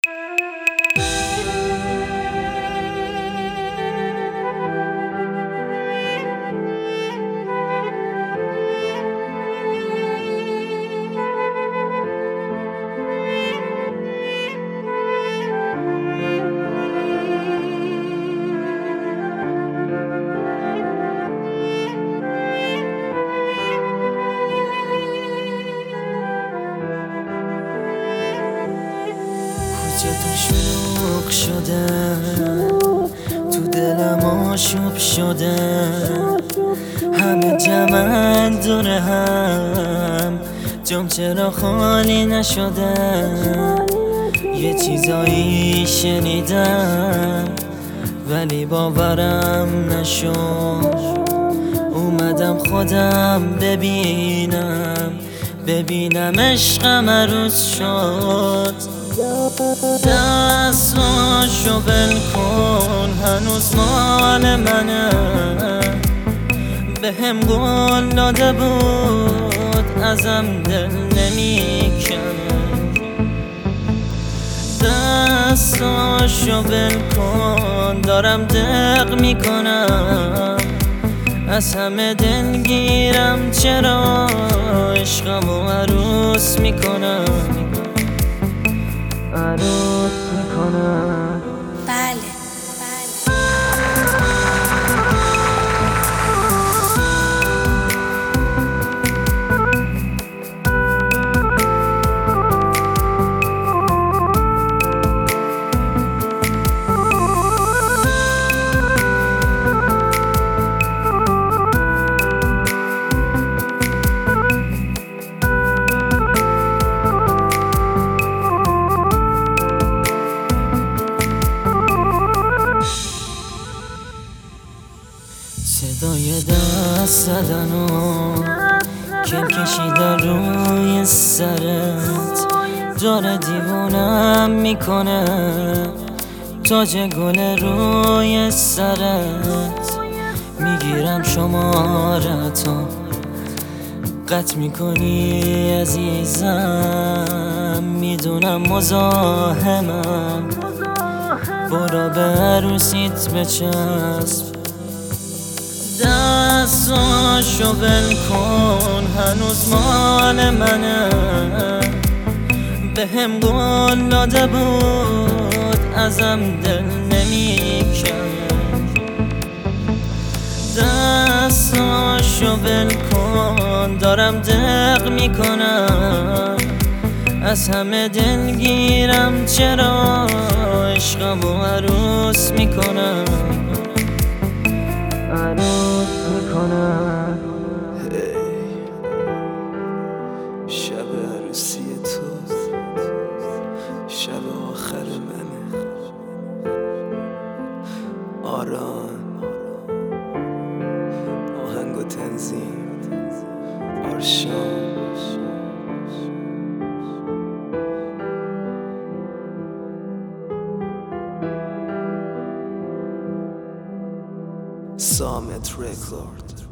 کوچه تو شلوغ شده، تو دلم آشوب شده، همه جمع دور هم، جام چرا خالی نشده؟ یه چیزایی شنیدم ولی باورم نشد، اومدم خودم ببینم عشقم عروس شد. دستاشو بل کن هنوز مال منه، بهم قول داده بود ازم دل نمیکنه. دستاشو بل کن دارم دق میکنم، از همه دلگیرم چرا عشقمو عروس میکنم. بله صدای دست زدن و کل کشیدن روی سرت داره دیوونم میکنه. تاج گل روی سرت میگیرم شمارتو، قطع میکنی عزیزم، میدونم مزاحمم، برو به عروسیت بچسب. دستاشو بل کن هنوز مال منه، بهم قول داده بود ازم دل نمیکنه. دستاشو بل کن دارم دق میکنم، از همه دلگیرم چرا عشقمو عروس میکنم. شب عروسی تو شب آخر منه. آران آهنگ و تنظیم آرشان، سامت رکورد.